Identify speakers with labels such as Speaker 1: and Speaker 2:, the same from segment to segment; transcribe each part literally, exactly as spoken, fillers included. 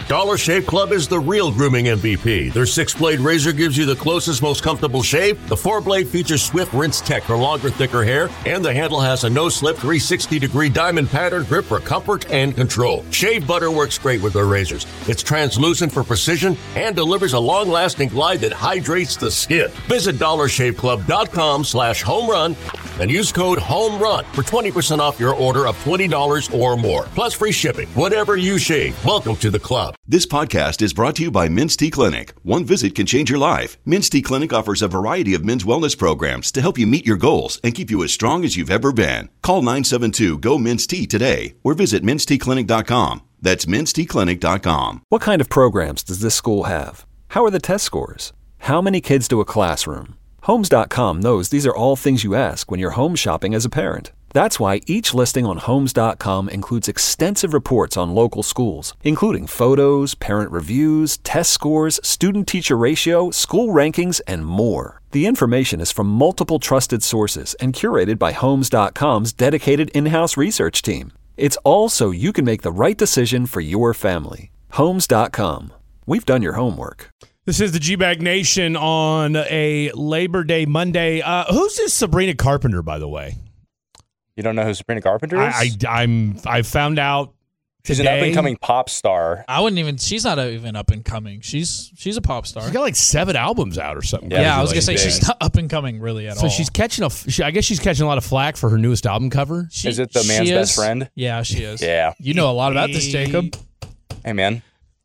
Speaker 1: Dollar Shave Club is the real grooming M V P. Their six-blade razor gives you the closest, most comfortable shave. The four-blade features swift rinse tech for longer, thicker hair, and the handle has a no-slip three hundred sixty degree diamond pattern grip for comfort and control. Shave butter works great with their razors. It's translucent for precision and delivers a long-lasting glide that hydrates the skin. Visit dollar shave club dot com slash home run and use code HOMERUN for twenty percent off your order of twenty dollars or more. Plus free shipping. Whatever you shave, welcome to the club.
Speaker 2: This podcast is brought to you by Minty Clinic. One visit can change your life. Minty Clinic offers a variety of men's wellness programs to help you meet your goals and keep you as strong as you've ever been. Call nine seven two, G O, M I N T Y today or visit minty clinic dot com. That's minty clinic dot com.
Speaker 3: What kind of programs does this school have? How are the test scores? How many kids do a classroom? Homes dot com knows these are all things you ask when you're home shopping as a parent. That's why each listing on Homes dot com includes extensive reports on local schools, including photos, parent reviews, test scores, student-teacher ratio, school rankings, and more. The information is from multiple trusted sources and curated by Homes dot com's dedicated in-house research team. It's all so you can make the right decision for your family. Homes dot com. We've done your homework.
Speaker 4: This is the G-Bag Nation on a Labor Day Monday. Uh, who's this Sabrina Carpenter, by the way?
Speaker 5: You don't know who Sabrina Carpenter is?
Speaker 4: I, I, I'm, I found out
Speaker 5: She's
Speaker 4: today.
Speaker 5: an up-and-coming pop star.
Speaker 6: I wouldn't even. She's not even up and coming. She's she's a pop star.
Speaker 4: She's got like seven albums out or something.
Speaker 6: Yeah,
Speaker 5: Yeah,
Speaker 6: I was gonna say
Speaker 5: big.
Speaker 6: she's not up and coming really at
Speaker 4: So
Speaker 6: all.
Speaker 4: she's catching a. She, I guess she's catching a lot of flack for her newest album cover.
Speaker 6: She-
Speaker 5: Is it The Man's
Speaker 6: she
Speaker 5: Best
Speaker 6: is.
Speaker 5: Friend?
Speaker 6: Yeah, she is.
Speaker 5: Yeah.
Speaker 6: You know a lot about this, Jacob.
Speaker 5: Hey, man.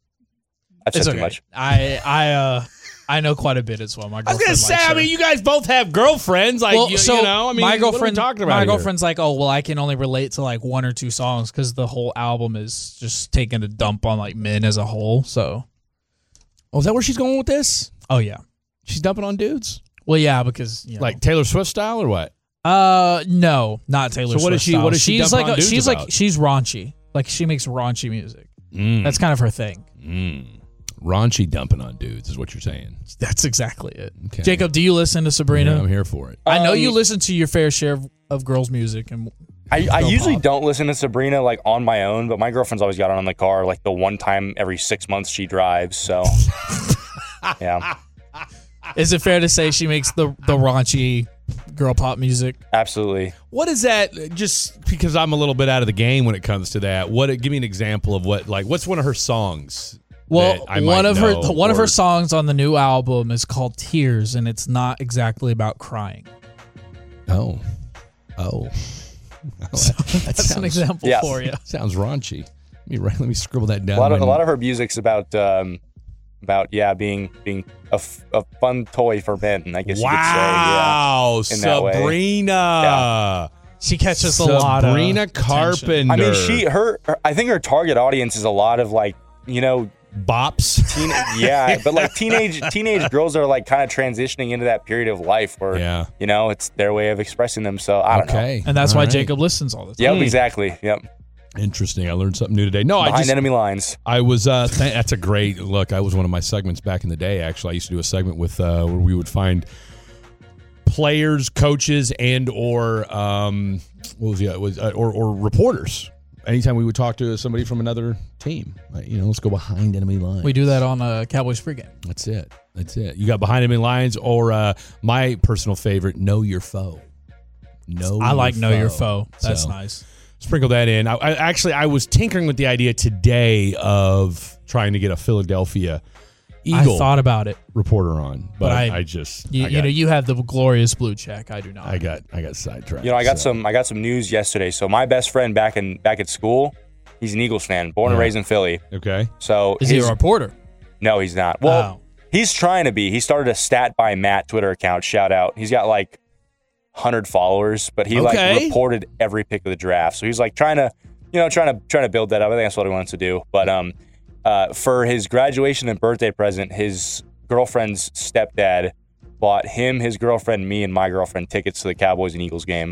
Speaker 5: I've said
Speaker 6: It's
Speaker 5: too
Speaker 6: okay.
Speaker 5: much.
Speaker 6: I I uh I know quite a bit as well. My
Speaker 4: I was
Speaker 6: girlfriend
Speaker 4: gonna say.
Speaker 6: likes
Speaker 4: I
Speaker 6: her.
Speaker 4: mean, you guys both have girlfriends. Like
Speaker 6: well,
Speaker 4: you,
Speaker 6: so
Speaker 4: you know, I mean,
Speaker 6: my
Speaker 4: what are we
Speaker 6: girlfriend
Speaker 4: talking about
Speaker 6: my
Speaker 4: here?
Speaker 6: girlfriend's like, oh well, I can only relate to like one or two songs because the whole album is just taking a dump on like men as a whole. So,
Speaker 4: Oh, is that where she's going with this?
Speaker 6: oh yeah,
Speaker 4: She's dumping on dudes,
Speaker 6: well yeah, because you know.
Speaker 4: like Taylor Swift style, or what?
Speaker 6: Uh, no, not Taylor
Speaker 4: So what is
Speaker 6: Swift
Speaker 4: she-
Speaker 6: style.
Speaker 4: what is she
Speaker 6: she's
Speaker 4: dumping
Speaker 6: like
Speaker 4: on
Speaker 6: a,
Speaker 4: dudes
Speaker 6: she's
Speaker 4: about?
Speaker 6: like she's raunchy. Like she makes raunchy music.
Speaker 4: Mm.
Speaker 6: That's kind of her thing.
Speaker 4: Mm. Raunchy dumping on dudes is what you're saying.
Speaker 6: That's exactly it.
Speaker 4: Okay.
Speaker 6: Jacob, do you listen to Sabrina?
Speaker 4: Yeah, I'm here for it.
Speaker 6: I know
Speaker 5: Um,
Speaker 6: you listen to your fair share of, of girls' music, and
Speaker 5: I, I
Speaker 6: Girl
Speaker 5: usually
Speaker 6: pop.
Speaker 5: don't listen to Sabrina like on my own, but my girlfriend's always got it on the car like the one time every six months she drives. So, yeah,
Speaker 6: is it fair to say she makes the the raunchy girl pop music?
Speaker 5: absolutely.
Speaker 4: What is that? Just because I'm a little bit out of the game when it comes to that. What? Give me an example of what. Like, what's one of her songs?
Speaker 6: Well,
Speaker 4: that I
Speaker 6: one
Speaker 4: might
Speaker 6: of her
Speaker 4: know,
Speaker 6: one of
Speaker 4: or-
Speaker 6: her songs on the new album is called Tears, and it's not exactly about crying.
Speaker 4: Oh, oh,
Speaker 6: So
Speaker 4: that
Speaker 6: that's
Speaker 4: sounds,
Speaker 6: an example
Speaker 5: Yes.
Speaker 6: for you.
Speaker 4: Sounds raunchy. Let me write, let me scribble that down.
Speaker 5: A lot of a
Speaker 4: when-
Speaker 5: lot of her music's about um, about yeah being being a, f- a fun toy for men. I guess you could say.
Speaker 4: Wow,
Speaker 5: in that way.
Speaker 4: Sabrina.
Speaker 6: She catches a lot of
Speaker 4: Sabrina
Speaker 6: attention.
Speaker 4: Carpenter.
Speaker 5: Yeah. I mean, she her, her I think her target audience is a lot of like you know
Speaker 4: bops.
Speaker 5: teen, yeah, but like teenage teenage girls are like kind of transitioning into that period of life where
Speaker 4: Yeah.
Speaker 5: you know it's their way of expressing themselves. I don't know.
Speaker 4: Okay,
Speaker 6: And that's
Speaker 4: All
Speaker 6: why
Speaker 4: right.
Speaker 6: Jacob listens all the time.
Speaker 5: Yep,
Speaker 4: Hmm.
Speaker 5: exactly. Yep.
Speaker 4: Interesting. I learned something new today. No, I
Speaker 5: Behind
Speaker 4: just
Speaker 5: enemy lines.
Speaker 4: I was. Uh, th- that's a great look. I was one of my segments back in the day. Actually, I used to do a segment with uh, where we would find players, coaches, and or um, what was the other- was uh, or or reporters. Anytime we would talk to somebody from another team, like, you know, let's go behind enemy lines.
Speaker 6: We do that on uh, Cowboys pregame.
Speaker 4: That's it. That's it. You got behind enemy lines, or uh, my personal favorite, know your foe. Know
Speaker 6: I like
Speaker 4: your
Speaker 6: Know Your Foe. That's
Speaker 4: So,
Speaker 6: nice.
Speaker 4: Sprinkle that in. I, I actually I was tinkering with the idea today of trying to get a Philadelphia Eagle
Speaker 6: I thought about it.
Speaker 4: reporter on, but,
Speaker 6: But
Speaker 4: I,
Speaker 6: I-
Speaker 4: I just
Speaker 6: You,
Speaker 4: I
Speaker 6: you
Speaker 4: got,
Speaker 6: know, you have the glorious blue check. I do not.
Speaker 4: I got I got sidetracked.
Speaker 5: You know, I got
Speaker 4: so.
Speaker 5: some I got some news yesterday. So my best friend back in back at school, he's an Eagles fan, born and
Speaker 4: Yeah.
Speaker 5: raised in Philly.
Speaker 4: Okay.
Speaker 5: So
Speaker 6: Is he
Speaker 5: his,
Speaker 6: a reporter?
Speaker 5: no, he's not. Well,
Speaker 6: Oh.
Speaker 5: he's trying to be. He started a Stat by Matt Twitter account. Shout out. He's got like one hundred followers, but he
Speaker 4: Okay.
Speaker 5: like reported every pick of the draft. So he's like trying to, you know, trying to trying to build that up. I think that's what he wants to do. But um, uh, for his graduation and birthday present, his girlfriend's stepdad bought him, his girlfriend, me, and my girlfriend tickets to the Cowboys and Eagles game.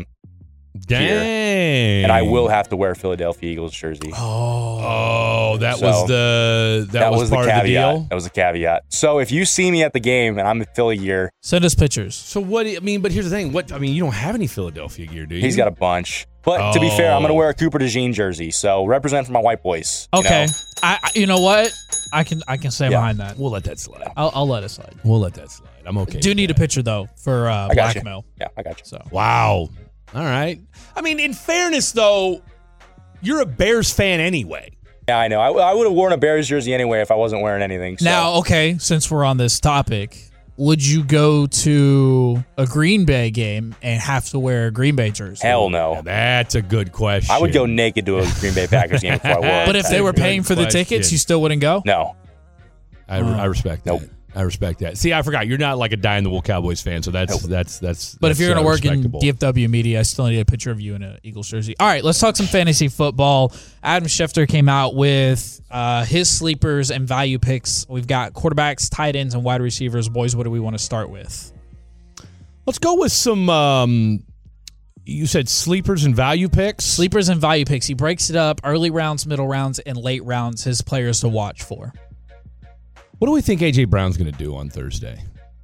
Speaker 4: Dang.
Speaker 5: And I will have to wear a Philadelphia Eagles jersey.
Speaker 4: Oh, that
Speaker 5: So,
Speaker 4: was the that,
Speaker 5: that
Speaker 4: was,
Speaker 5: was,
Speaker 4: part
Speaker 5: the
Speaker 4: of the
Speaker 5: caveat.
Speaker 4: deal.
Speaker 5: That was the caveat. So if you see me at the game and I'm in Philly gear,
Speaker 6: Send us pictures.
Speaker 4: So what? do you- I mean, but here's the thing. What I mean, you don't have any Philadelphia gear, do you?
Speaker 5: he's got a bunch. But to be fair, I'm going to
Speaker 4: Oh.
Speaker 5: wear a Cooper DeJean jersey. So represent for my white boys. you
Speaker 6: Okay.
Speaker 5: know?
Speaker 6: I, I. You know what? I can I can stay
Speaker 5: Yeah.
Speaker 6: behind that.
Speaker 4: We'll let that slide.
Speaker 6: I'll, I'll let it slide.
Speaker 4: We'll let that slide. I'm okay.
Speaker 6: Do
Speaker 4: with
Speaker 6: need a
Speaker 4: that.
Speaker 6: picture though for uh,
Speaker 5: I got you.
Speaker 6: blackmail.
Speaker 5: Yeah, I got you.
Speaker 6: So
Speaker 4: Wow. All right. I mean, in fairness, though, you're a Bears fan anyway.
Speaker 5: Yeah, I know. I, I would have worn a Bears jersey anyway if I wasn't wearing anything. So.
Speaker 6: now, okay, since we're on this topic, would you go to a Green Bay game and have to wear a Green Bay jersey?
Speaker 5: Hell no.
Speaker 4: Now, that's a good question.
Speaker 5: I would go naked to a Green Bay Packers game before I wore.
Speaker 6: But if they were paying for the
Speaker 4: Good
Speaker 6: tickets,
Speaker 4: question.
Speaker 6: you still wouldn't go?
Speaker 5: no,
Speaker 4: I, I respect that.
Speaker 5: Nope.
Speaker 4: I respect that. See, I forgot. You're not like a die in the wool Cowboys fan, so that's that's that's.
Speaker 6: But if
Speaker 4: that's,
Speaker 6: you're going
Speaker 4: uh,
Speaker 6: to work in
Speaker 4: respectable.
Speaker 6: D F W media, I still need a picture of you in an Eagles jersey. All right, let's talk some fantasy football. Adam Schefter came out with uh, his sleepers and value picks. We've got quarterbacks, tight ends, and wide receivers. Boys, what do we want to start with?
Speaker 4: Let's go with some. Um, you said sleepers and value picks.
Speaker 6: Sleepers and value picks. He breaks it up: early rounds, middle rounds, and late rounds. His players to watch for.
Speaker 4: What do we think A J Brown's going to do on Thursday?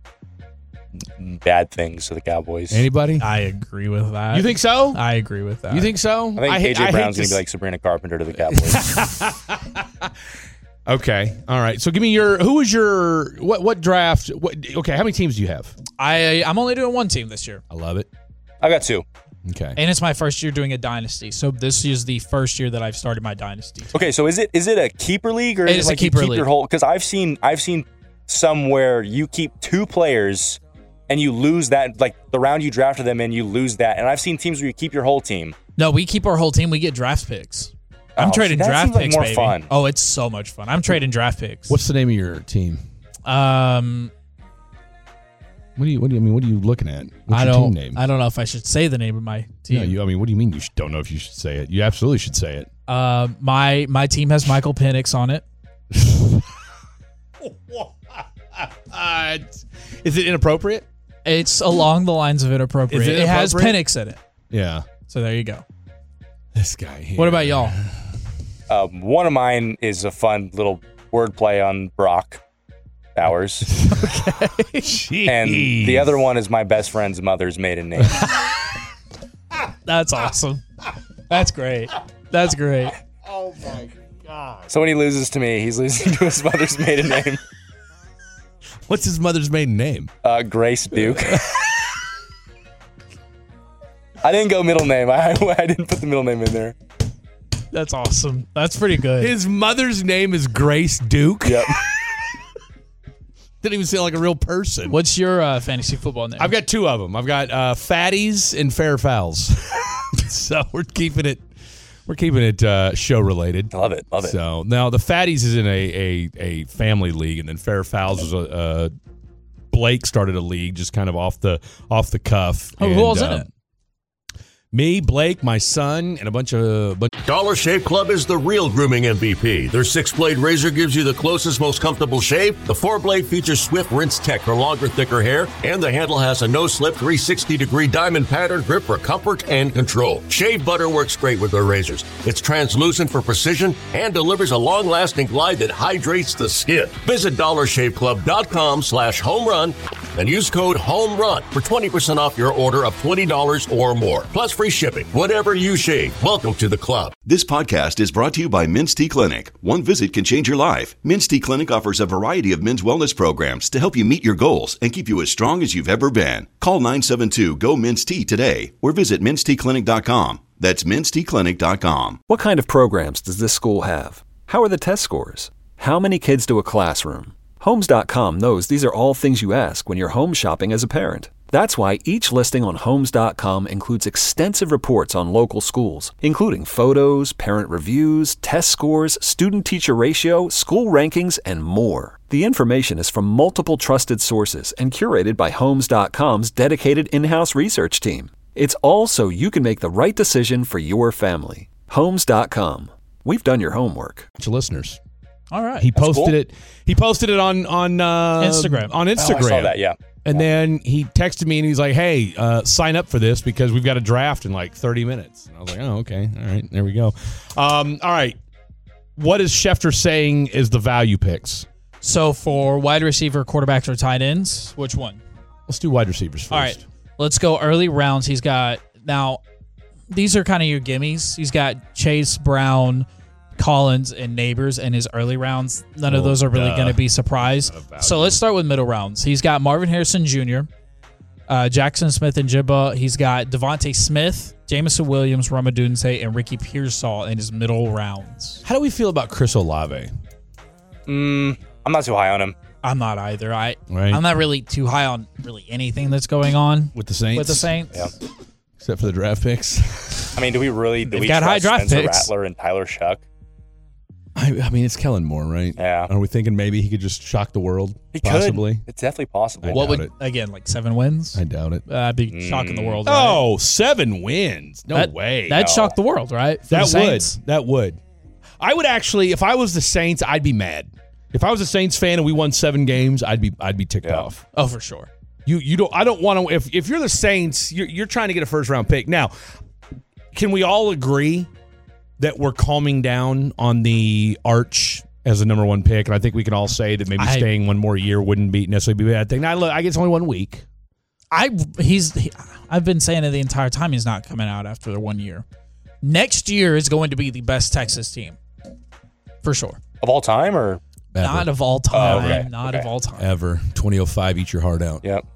Speaker 5: bad things to the Cowboys.
Speaker 4: Anybody?
Speaker 6: I agree with that.
Speaker 4: You think so?
Speaker 6: I agree with that.
Speaker 4: You think so?
Speaker 5: I think
Speaker 4: hate-
Speaker 5: A J
Speaker 4: hate
Speaker 5: Brown's
Speaker 4: to
Speaker 5: going to be
Speaker 4: s-
Speaker 5: like Sabrina Carpenter to the Cowboys.
Speaker 4: Okay. All right. So give me your. Who was your what? What draft? What? Okay. How many teams do you have?
Speaker 6: I I'm only doing one team this year,
Speaker 4: I love it.
Speaker 5: I got two.
Speaker 4: Okay.
Speaker 6: and it's my first year doing a dynasty. So this is the first year that I've started my dynasty.
Speaker 5: Okay, so is it is it a keeper league or
Speaker 6: It
Speaker 5: is
Speaker 6: is
Speaker 5: it
Speaker 6: a
Speaker 5: like you
Speaker 6: keeper
Speaker 5: keep
Speaker 6: league.
Speaker 5: your whole? Because I've seen I've seen some where you keep two players and you lose that, like the round you drafted them in, you lose that. And I've seen teams where you keep your whole team.
Speaker 6: No, we keep our whole team. We get draft picks. I'm
Speaker 5: Oh,
Speaker 6: trading
Speaker 5: see, that
Speaker 6: draft
Speaker 5: seems like
Speaker 6: picks,
Speaker 5: more
Speaker 6: baby.
Speaker 5: fun.
Speaker 6: Oh, it's so much fun. I'm trading draft picks.
Speaker 4: What's the name of your team?
Speaker 6: um?
Speaker 4: What do you? What do you I mean? What are you looking at? What's
Speaker 6: I
Speaker 4: your
Speaker 6: don't.
Speaker 4: team name?
Speaker 6: I don't know if I should say the name of my team.
Speaker 4: Yeah, you. I mean, what do you mean you should, don't know if you should say it? You absolutely should say it.
Speaker 6: Uh, my my team has Michael Penix on it.
Speaker 4: Uh, is it inappropriate?
Speaker 6: It's along the lines of inappropriate.
Speaker 4: Is it
Speaker 6: it has
Speaker 4: inappropriate?
Speaker 6: Penix in it.
Speaker 4: Yeah.
Speaker 6: So there you go.
Speaker 4: This guy here.
Speaker 6: What about y'all?
Speaker 5: Um, one of mine is a fun little wordplay on Brock Bowers,
Speaker 4: Jeez.
Speaker 5: and the other one is my best friend's mother's maiden name.
Speaker 6: That's awesome. That's great. That's great.
Speaker 5: So when he loses to me, he's losing to his mother's maiden name,
Speaker 4: What's his mother's maiden name?
Speaker 5: uh, Grace Duke. I didn't go middle name. I, I didn't put the middle name in there.
Speaker 6: That's awesome. That's pretty good.
Speaker 4: His mother's name is Grace Duke.
Speaker 5: Yep.
Speaker 4: Didn't even sound like a real person.
Speaker 6: What's your uh, fantasy football name?
Speaker 4: I've got two of them. I've got uh, Fatties and Fair Fouls. So we're keeping it. We're keeping it uh, show related.
Speaker 5: Love it. Love it.
Speaker 4: So now the Fatties is in a a, a family league, and then Fair Fouls was a, a Blake started a league just kind of off the off the cuff.
Speaker 6: Oh, who
Speaker 4: And,
Speaker 6: all's in
Speaker 4: uh,
Speaker 6: it?
Speaker 4: Me, Blake, my son, and a bunch of bunch.
Speaker 1: Dollar Shave Club is the real grooming M V P. Their six-blade razor gives you the closest, most comfortable shave. The four-blade features Swift Rinse Tech for longer, thicker hair, and the handle has a no-slip three sixty degree diamond pattern grip for comfort and control. Shave butter works great with their razors. It's translucent for precision and delivers a long-lasting glide that hydrates the skin. Visit dollar shave club dot com slash home run and use code HOMERUN for twenty percent off your order of twenty dollars or more. Plus free shipping. Whatever you shave, welcome to the club.
Speaker 2: This podcast is brought to you by Men's Tea Clinic. One visit can change your life. Men's Tea Clinic offers a variety of men's wellness programs to help you meet your goals and keep you as strong as you've ever been. Call nine seven two, G O, Men's Tea today or visit men's tea clinic dot com. That's men's tea clinic dot com.
Speaker 3: What kind of programs does this school have? How are the test scores? How many kids do a classroom? Homes dot com knows these are all things you ask when you're home shopping as a parent. That's why each listing on Homes dot com includes extensive reports on local schools, including photos, parent reviews, test scores, student-teacher ratio, school rankings, and more. The information is from multiple trusted sources and curated by Homes dot com's dedicated in-house research team. It's all so you can make the right decision for your family. Homes dot com. We've done your homework.
Speaker 4: bunch of listeners.
Speaker 6: All right.
Speaker 4: He posted
Speaker 5: cool.
Speaker 4: it. He posted it on on uh,
Speaker 6: Instagram.
Speaker 4: On
Speaker 5: Oh,
Speaker 4: Instagram.
Speaker 5: I saw that. Yeah.
Speaker 4: And then he texted me and he's like, "Hey, uh, sign up for this because we've got a draft in like thirty minutes." And I was like, "Oh, okay, all right, there we go." Um, all right, what is Schefter saying is the value picks?
Speaker 6: So for wide receiver, quarterbacks, or tight ends, which one?
Speaker 4: Let's do wide receivers first.
Speaker 6: All right, let's go early rounds. He's got now. These are kind of your gimmies. He's got Chase Brown, Collins and Neighbors in his early rounds. None
Speaker 4: Well,
Speaker 6: of those are really
Speaker 4: duh.
Speaker 6: going to be surprise. So let's start with middle rounds. He's got Marvin Harrison Junior, uh, Jackson Smith and Jibba. He's got Devontae Smith, Jamison Williams, Roma Dunze, and Ricky Pearsall in his middle rounds.
Speaker 4: How do we feel about Chris Olave?
Speaker 5: Mm, I'm not too high on him.
Speaker 6: I'm not either. I,
Speaker 4: Right.
Speaker 6: I'm not really too high on really anything that's going on
Speaker 4: With the Saints?
Speaker 6: with the Saints.
Speaker 5: Yeah.
Speaker 4: Except for the draft picks.
Speaker 5: I mean, do we really do
Speaker 6: They've
Speaker 5: we
Speaker 6: got
Speaker 5: trust
Speaker 6: high draft
Speaker 5: Spencer
Speaker 6: picks.
Speaker 5: Rattler and Tyler Shuck?
Speaker 4: I, I mean, it's Kellen Moore, right?
Speaker 5: Yeah.
Speaker 4: Are we thinking maybe he could just shock the world?
Speaker 5: He
Speaker 4: possibly?
Speaker 5: could. It's definitely possible.
Speaker 4: I
Speaker 6: What
Speaker 4: doubt
Speaker 6: would
Speaker 4: it.
Speaker 6: again like seven wins?
Speaker 4: I doubt it.
Speaker 6: Uh, I'd be shocking the world. Right?
Speaker 4: Oh, seven wins. No
Speaker 6: that,
Speaker 4: way.
Speaker 6: That'd
Speaker 5: No.
Speaker 6: shock the world, right? For
Speaker 4: that
Speaker 6: the Saints.
Speaker 4: would. That would. I would actually, if I was the Saints, I'd be mad. If I was a Saints fan and we won seven games, I'd be I'd be ticked
Speaker 5: Yeah.
Speaker 4: off.
Speaker 6: Oh, for sure.
Speaker 4: You you don't. I don't want to. If if you're the Saints, you're you're trying to get a first round pick. Now, can we all agree that we're calming down on the Arch as the number one pick? And I think we can all say that maybe
Speaker 6: I-
Speaker 4: staying one more year wouldn't be necessarily be a bad thing. Now, look, I guess only one week.
Speaker 6: I he's he, I've been saying it the entire time. He's not coming out after the one year. Next year is going to be the best Texas team, for sure.
Speaker 5: Of all time, or
Speaker 4: Ever.
Speaker 6: Not of all time.
Speaker 5: Oh, okay.
Speaker 6: Not
Speaker 5: Okay.
Speaker 6: of all time.
Speaker 4: Ever. twenty oh five, eat your heart out.
Speaker 5: yep.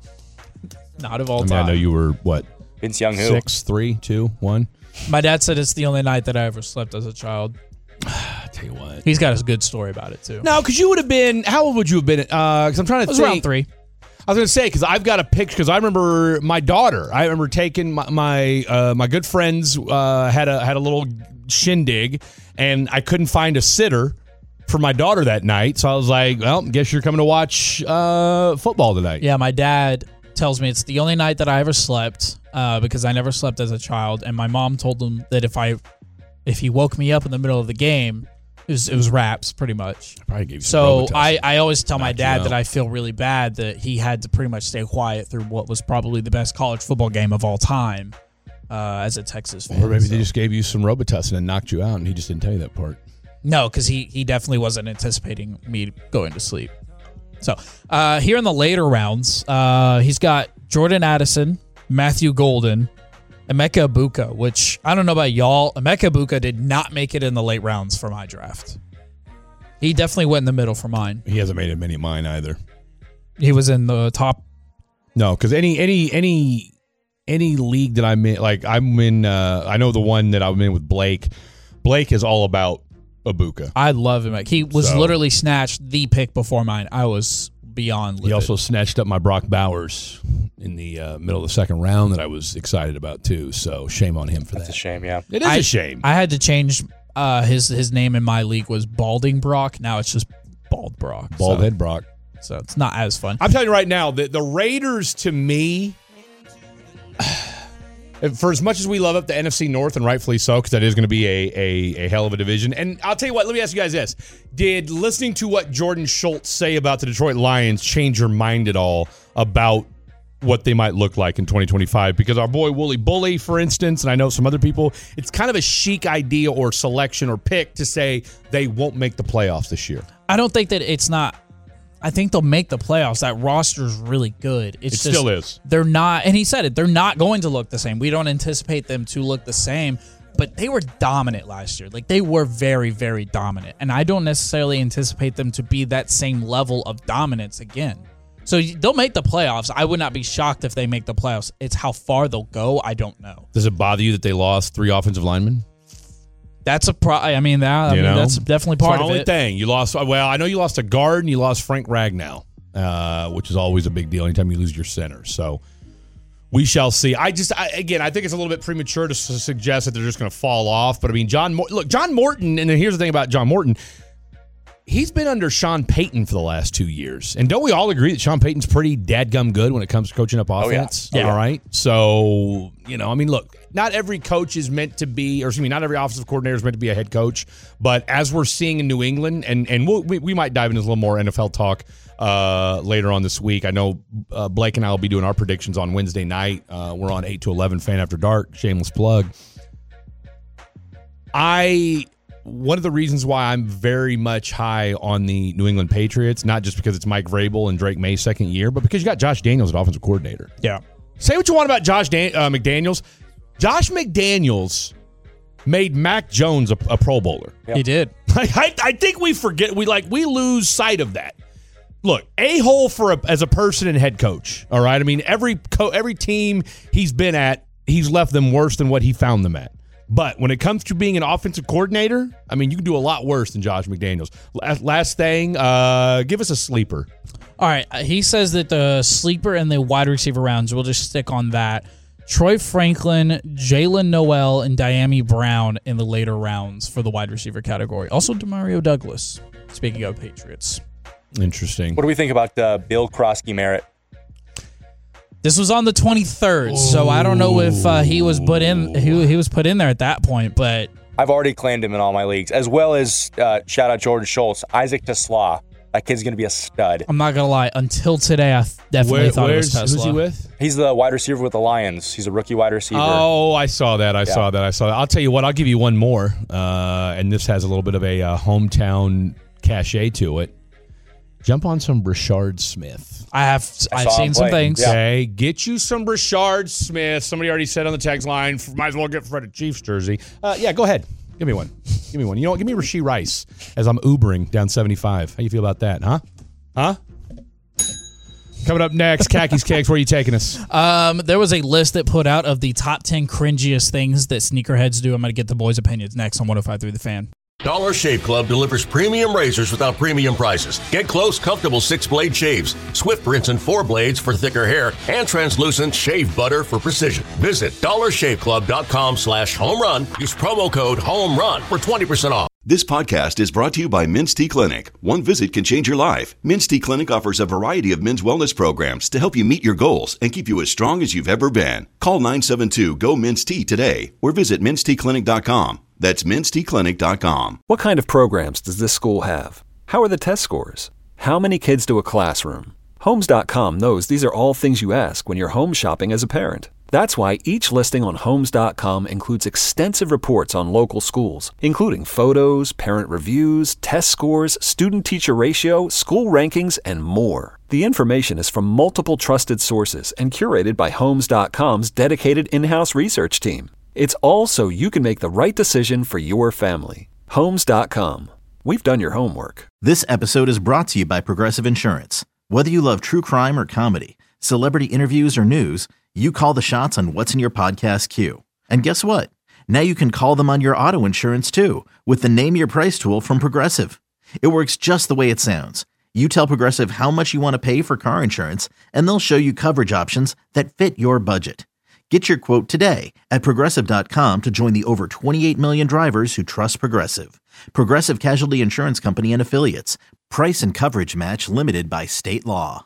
Speaker 6: Not of all
Speaker 4: I mean,
Speaker 6: time.
Speaker 4: I know you were, what,
Speaker 5: Vince Young, who?
Speaker 4: six, three, two, one?
Speaker 6: My dad said it's the only night that I ever slept as a child.
Speaker 4: I tell you what.
Speaker 6: He's got a good story about it too.
Speaker 4: No, because you would have been, how old would you have been? Because I'm trying to
Speaker 6: it was
Speaker 4: think.
Speaker 6: around three.
Speaker 4: I was going to say, because I've got a picture, because I remember my daughter. I remember taking my my, uh, my good friends uh, had a had a little shindig, and I couldn't find a sitter for my daughter that night. So I was like, well, guess you're coming to watch uh, football tonight.
Speaker 6: Yeah, my dad tells me it's the only night that I ever slept uh, because I never slept as a child, and my mom told him that if I if he woke me up in the middle of the game, it was it was raps pretty much.
Speaker 4: Probably gave you some
Speaker 6: So
Speaker 4: Robitussin.
Speaker 6: I, I always tell my
Speaker 4: Knock you
Speaker 6: dad
Speaker 4: out.
Speaker 6: that I feel really bad that he had to pretty much stay quiet through what was probably the best college football game of all time uh, as a Texas fan.
Speaker 4: Or maybe
Speaker 6: So-
Speaker 4: they just gave you some Robitussin and knocked you out, and he just didn't tell you that part.
Speaker 6: No, because he, he definitely wasn't anticipating me going to sleep. So uh, here in the later rounds, uh, he's got Jordan Addison, Matthew Golden, Emeka Ibuka, which I don't know about y'all. Emeka Ibuka did not make it in the late rounds for my draft. He definitely went in the middle for mine.
Speaker 4: He hasn't made it many of mine either.
Speaker 6: He was in the top.
Speaker 4: No, because any any any any league that I'm in, like I'm in, uh, I know the one that I'm in with Blake. Blake is all about Ibuka.
Speaker 6: I love him. He was
Speaker 4: So-
Speaker 6: literally snatched the pick before mine. I was beyond livid.
Speaker 4: He also snatched up my Brock Bowers in the uh, middle of the second round that I was excited about too. So shame on him for
Speaker 5: That's
Speaker 4: that.
Speaker 5: a shame. Yeah.
Speaker 4: It is
Speaker 6: I-
Speaker 4: a shame.
Speaker 6: I had to change uh, his his name in my league was Balding Brock. Now it's just Bald Brock.
Speaker 4: Bald
Speaker 6: so,
Speaker 4: head Brock.
Speaker 6: So it's not as fun.
Speaker 4: I'm telling you right now, the, the Raiders to me, for as much as we love up the N F C North, and rightfully so, because that is going to be a, a, a hell of a division. And I'll tell you what, let me ask you guys this. Did listening to what Jordan Schultz say about the Detroit Lions change your mind at all about what they might look like in twenty twenty-five? Because our boy Wooly Bully, for instance, and I know some other people, it's kind of a chic idea or selection or pick to say they won't make the playoffs this year.
Speaker 6: I don't think that it's not. I think they'll make the playoffs. That roster's really good. It's
Speaker 4: It
Speaker 6: just,
Speaker 4: still is.
Speaker 6: They're not, and he said it. They're not going to look the same. We don't anticipate them to look the same. But they were dominant last year. Like they were very, very dominant, and I don't necessarily anticipate them to be that same level of dominance again. So they'll make the playoffs. I would not be shocked if they make the playoffs. It's how far they'll go. I don't know.
Speaker 4: Does it bother you that they lost three offensive linemen?
Speaker 6: That's a pro. I mean that. I
Speaker 4: You
Speaker 6: mean
Speaker 4: know?
Speaker 6: that's definitely
Speaker 4: It's
Speaker 6: part
Speaker 4: the
Speaker 6: of
Speaker 4: only
Speaker 6: it.
Speaker 4: thing. You lost, well, I know you lost a guard and you lost Frank Ragnow, uh, which is always a big deal anytime you lose your center. So we shall see. I just, I, again, I think it's a little bit premature to s- suggest that they're just going to fall off. But I mean, John, Mor- look, John Morton, and then here's the thing about John Morton. He's been under Sean Payton for the last two years. And don't we all agree that Sean Payton's pretty dadgum good when it comes to coaching up
Speaker 5: yeah.
Speaker 4: offense?
Speaker 6: Yeah.
Speaker 4: All right. So, you know, I mean, look, not every coach is meant to be, or excuse me, not every offensive coordinator is meant to be a head coach. But as we're seeing in New England, and, and we'll, we, we might dive into a little more N F L talk uh, later on this week. I know uh, Blake and I will be doing our predictions on Wednesday night. Uh, we're on eight to eleven Fan After Dark. Shameless plug. I... One of the reasons why I'm very much high on the New England Patriots, not just because it's Mike Vrabel and Drake May's second year, but because you got Josh Daniels at offensive coordinator.
Speaker 6: Yeah.
Speaker 4: Say what you want about Josh Dan- uh, McDaniels. Josh McDaniels made Mac Jones a, a Pro Bowler.
Speaker 5: Yep.
Speaker 6: He did.
Speaker 4: Like, I, I think we forget, we like we lose sight of that. Look, a-hole for a, as a person and head coach, all right? I mean, every co- every team he's been at, he's left them worse than what he found them at. But when it comes to being an offensive coordinator, I mean, you can do a lot worse than Josh McDaniels. Last, last thing, uh, give us a sleeper.
Speaker 6: All right. He says that the sleeper and the wide receiver rounds, we'll just stick on that. Troy Franklin, Jalen Noel, and Diami Brown in the later rounds for the wide receiver category. Also, Demario Douglas, speaking of Patriots.
Speaker 4: Interesting.
Speaker 5: What do we think about uh, Bill Krosky-Merritt?
Speaker 6: This was on the twenty-third, so I don't know if uh, he was put in. He, he was put in there at that point, but
Speaker 5: I've already claimed him in all my leagues, as well as uh, shout out Jordan Schultz, Isaac Tesla. That kid's going to be a stud.
Speaker 6: I'm not gonna lie. Until today, I definitely
Speaker 4: Where,
Speaker 6: thought it was Tesla.
Speaker 4: Who's he with?
Speaker 5: He's the wide receiver with the Lions. He's a rookie wide receiver.
Speaker 4: Oh, I saw that. I
Speaker 5: Yeah.
Speaker 4: saw that. I saw that. I'll tell you what. I'll give you one more, uh, and this has a little bit of a uh, hometown cachet to it. Jump on some Rashard Smith.
Speaker 6: I have.
Speaker 5: I
Speaker 6: I've
Speaker 5: saw
Speaker 6: seen
Speaker 5: him
Speaker 6: some
Speaker 5: play.
Speaker 6: things.
Speaker 5: Yeah.
Speaker 4: Okay, get you some Rashard Smith. Somebody already said on the text line, might as well get Fred a Chiefs jersey. Uh, yeah, go ahead. Give me one. Give me one. You know what? Give me Rashee Rice as I'm Ubering down seventy-five. How you feel about that, huh? Huh? Coming up next, Khakis Kegs, where are you taking us?
Speaker 6: Um, there was a list that put out of the top ten cringiest things that sneakerheads do. I'm going to get the boys' opinions next on one oh five point three The Fan.
Speaker 1: Dollar Shave Club delivers premium razors without premium prices. Get close, comfortable six-blade shaves, Swift rinse and four blades for thicker hair, and translucent shave butter for precision. Visit dollarshaveclub.com slash home run. Use promo code HOMERUN for twenty percent off.
Speaker 2: This podcast is brought to you by Minty Clinic. One visit can change your life. Minty Clinic offers a variety of men's wellness programs to help you meet your goals and keep you as strong as you've ever been. Call nine seven two, G O, M I N T Y today or visit minty clinic dot com. That's minty clinic dot com.
Speaker 3: What kind of programs does this school have? How are the test scores? How many kids do a classroom? Homes dot com knows these are all things you ask when you're home shopping as a parent. That's why each listing on Homes dot com includes extensive reports on local schools, including photos, parent reviews, test scores, student-teacher ratio, school rankings, and more. The information is from multiple trusted sources and curated by Homes dot com's dedicated in-house research team. It's all so you can make the right decision for your family. Homes dot com. We've done your homework.
Speaker 7: This episode is brought to you by Progressive Insurance. Whether you love true crime or comedy, celebrity interviews or news, you call the shots on what's in your podcast queue. And guess what? Now you can call them on your auto insurance too with the Name Your Price tool from Progressive. It works just the way it sounds. You tell Progressive how much you want to pay for car insurance, and they'll show you coverage options that fit your budget. Get your quote today at progressive dot com to join the over twenty-eight million drivers who trust Progressive. Progressive Casualty Insurance Company and Affiliates. Price and coverage match limited by state law.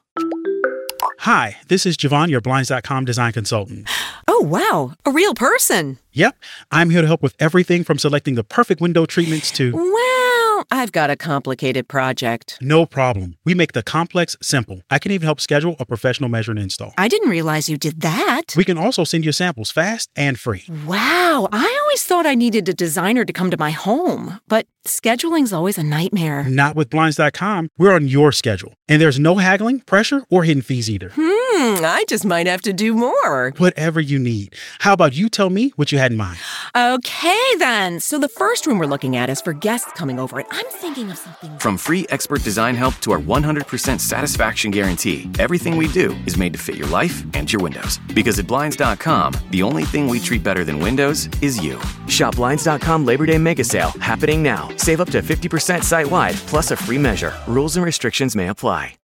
Speaker 8: Hi, this is Javon, your Blinds dot com design consultant.
Speaker 9: Oh, wow. A real person.
Speaker 8: Yep, I'm here to help with everything from selecting the perfect window treatments to...
Speaker 9: Well, I've got a complicated project.
Speaker 8: No problem. We make the complex simple. I can even help schedule a professional measure and install.
Speaker 9: I didn't realize you did that.
Speaker 8: We can also send you samples fast and free.
Speaker 9: Wow. I always thought I needed a designer to come to my home, but scheduling's always a nightmare.
Speaker 8: Not with Blinds dot com. We're on your schedule. And there's no haggling, pressure, or hidden fees either.
Speaker 9: Hmm, I just might have to do more.
Speaker 8: Whatever you need. How about you tell me what you had in mind?
Speaker 9: Okay, then. So the first room we're looking at is for guests coming over, and I'm thinking of something...
Speaker 10: From free expert design help to our one hundred percent satisfaction guarantee, everything we do is made to fit your life and your windows. Because at Blinds dot com, the only thing we treat better than windows is you.
Speaker 11: Shop Blinds dot com Labor Day Mega Sale happening now. Save up to fifty percent site-wide, plus a free measure. Rules and restrictions may apply.